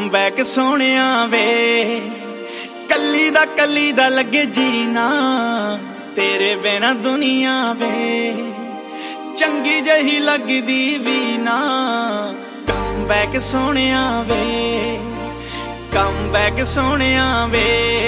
back ਸੋਹਣਿਆ ਵੇ ਕੱਲੀ ਦਾ ਲੱਗੇ ਜੀਣਾ ਤੇਰੇ ਬਿਨਾ ਦੁਨੀਆ ਵੇ ਚੰਗੀ ਜਹੀ ਲੱਗਦੀ ਵੀ ਨਾ ਕਮ ਬੈਕ ਸੋਹਣਿਆ ਵੇ ਕਮ ਬੈਕ ਸੋਹਣਿਆ ਵੇ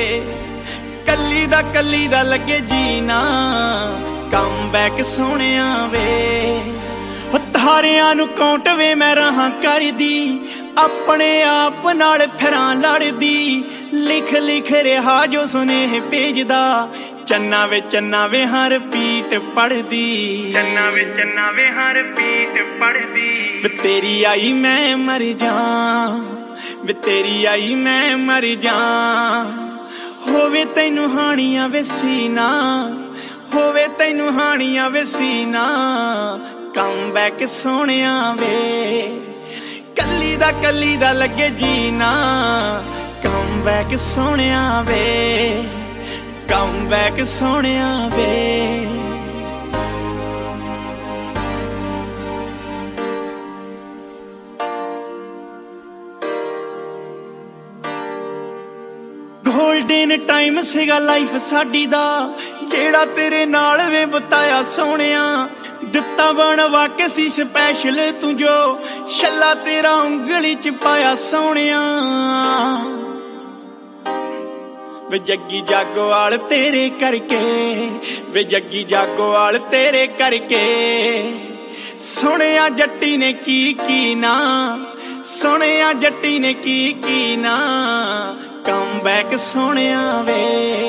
ਕੱਲੀ ਦਾ ਲੱਗੇ ਜੀਣਾ ਕਮ ਬੈਕ ਸੋਹਣਿਆ ਵੇ ਤਾਰਿਆਂ ਨੂੰ ਕਾਉਂਟ ਵੇ ਮੈਂ ਰਹਾ ਕਰਦੀ ਆਪਣੇ ਆਪ ਨਾਲ ਫਿਰਾਂ ਲੜਦੀ ਲਿਖ ਰਿਹਾ ਜੋ ਸੁਨੇਹ ਭੇਜਦਾ ਚੰਨਾ ਵੇ ਹਰ ਪੀਟ ਪੜਦੀ ਚੰਨਾ ਵੇ ਹਰ ਪੀਟ ਪੜਦੀ ਵੇ ਤੇਰੀ ਆਈ ਮੈਂ ਮਰ ਜਾ ਵੇ ਤੇਰੀ ਆਈ ਮੈਂ ਮਰ ਜਾ ਹੋਵੇ ਤੈਨੂੰ ਹਾਣੀਆਂ ਵੇ ਸੀਨਾ ਹੋਵੇ ਤੈਨੂੰ ਹਾਣੀਆਂ ਵੇ ਸੀਨਾ ਕਮ ਬੈਕ ਸੋਹਣਿਆ ਵੇ ਕੱਲੀ ਦਾ ਲੱਗੇ ਜੀਣਾ ਕਮ ਬੈਕ ਸੋਹਣਿਆ ਵੇ ਕਮ ਬੈਕ ਸੋਹਣਿਆ ਵੇ ਗੋਲਡਨ ਟਾਈਮ ਸੀਗਾ ਲਾਈਫ ਸਾਡੀ ਦਾ ਜਿਹੜਾ ਤੇਰੇ ਨਾਲ ਵੇ ਬਤਾਇਆ ਸੋਹਣਿਆ ਦਿੱਤਾ ਬਣਵਾ ਕੇ ਸੀ ਸਪੈਸ਼ਲ ਤੂੰ ਜੋ ਛੱਲਾ ਤੇਰਾ ਉਂਗਲੀ ਚ ਪਾਇਆ ਸੋਹਣਿਆ ਵੇ ਜੱਗੀ ਜਾਗੋਵਾਲ ਤੇਰੇ ਕਰਕੇ ਵੇ ਜੱਗੀ ਜਾਗੋਵਾਲ ਤੇਰੇ ਕਰਕੇ ਸੁਣਿਆ ਜੱਟੀ ਨੇ ਕੀ ਨਾ ਸੁਣਿਆ ਜੱਟੀ ਨੇ ਕੀ ਨਾ ਕਮ ਬੈਕ ਸੋਹਣਿਆ ਵੇ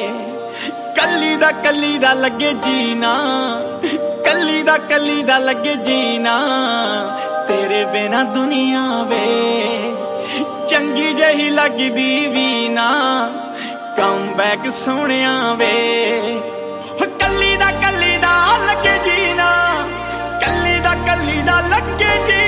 ਕੱਲੀ ਦਾ ਲੱਗੇ ਜੀਣਾ ਕੱਲੀ ਦਾ ਲੱਗੇ ਜੀਣਾ ਤੇਰੇ ਬਿਨਾ ਦੁਨੀਆ ਵੇ ਚੰਗੀ ਜਹੀ ਲੱਗਦੀ ਵੀ ਨਾ ਕਮ ਬੈਕ ਸੋਹਣਿਆ ਵੇ ਕੱਲੀ ਦਾ ਲੱਗੇ ਜੀਣਾ ਕੱਲੀ ਦਾ ਲੱਗੇ ਜੀ